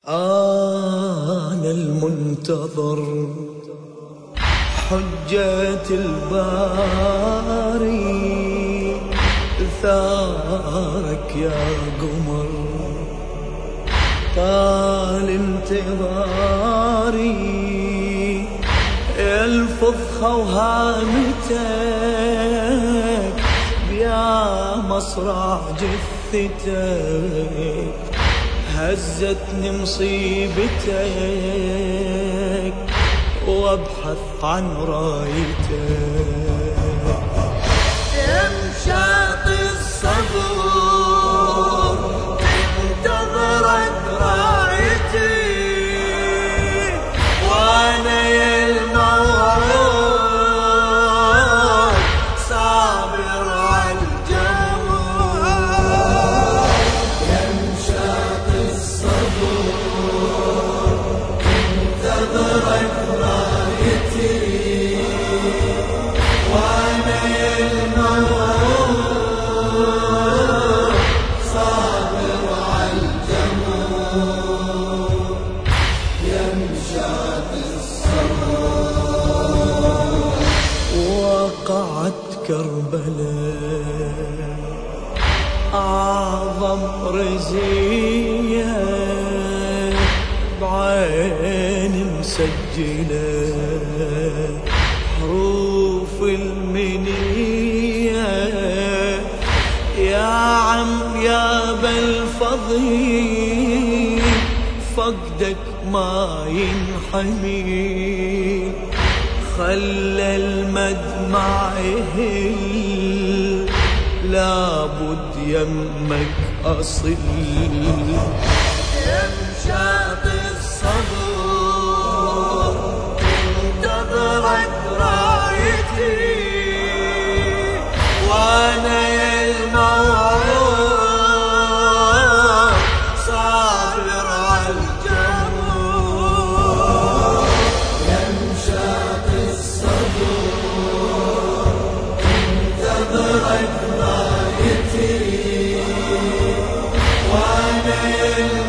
أنا المنتظر حجة الباري، ثارك يا قمر طال انتظاري، الفظ خوهامتك بيا مصرع جثتك، هزتني مصيبتك وابحث عن رايتك. يا مشاط الصبر تنتظرك رايتي، وانا يا الموعود صابر على الجمر. يا مشاط الصبر تنتظرك رايتي، وانا يا الموعود صابر على الجمر. يا مشاط الصبر وقعت كربلاء أعظم رزية بعين مسجلة، حروف المنية يا عم يا بالفضيل، فقدك ما ينحمي، خلى المدمع يهل، لابد يمك أصل. يا مشاط الصبر تنتظرك رايتي، وانا يا الموعود صابر على الجمر. يا مشاط الصبر تنتظرك رايتي، وانا يا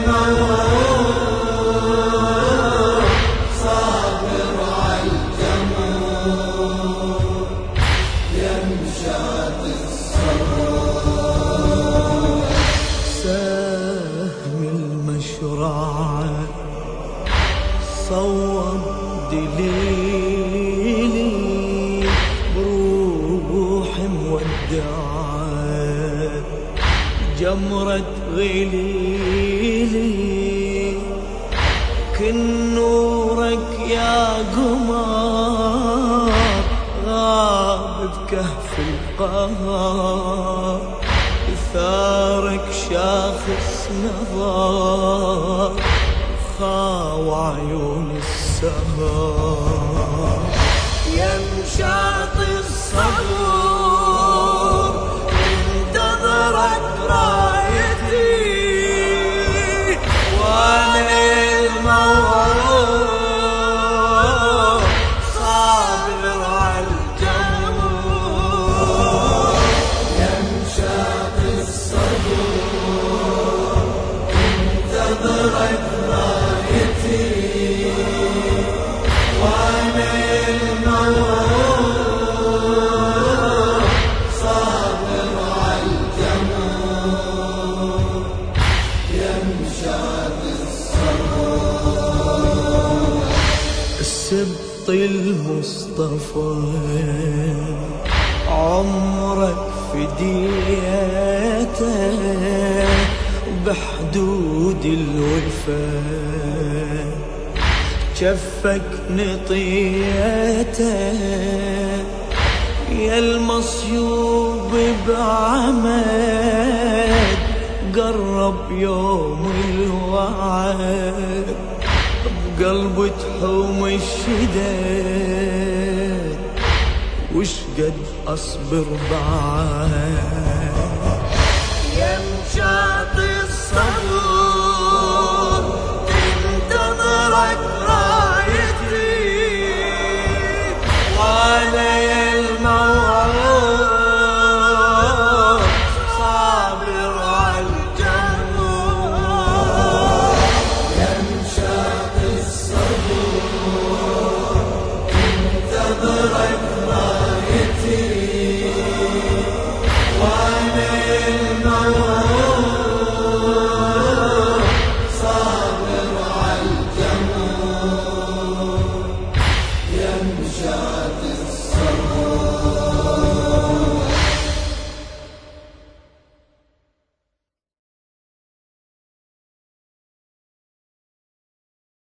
الموعود صابر على الجمر. يا مشاط الصبر سهم المشرعة صوب دليلي، بروح مودعة جمرة غليلي، كن نورك يا قمر غاب بكهف القمر، ثارك شاخص نظر خاوى عيون السهر. يا مشاط الصبر انتظرك رايتي، وانا الموعود صابر على الجمر. يا مشاط الصبر انتظرك رايتي، وانا الموعود صابر على الجمر. يا مشاط الصبر السبط المصطفى عمرك فديته، بحدود الوفا جفك نطيته، يا المصيوب بعمد قرب يوم الوعد، بقلب تحوم الشداد وش قد أصبر بعد.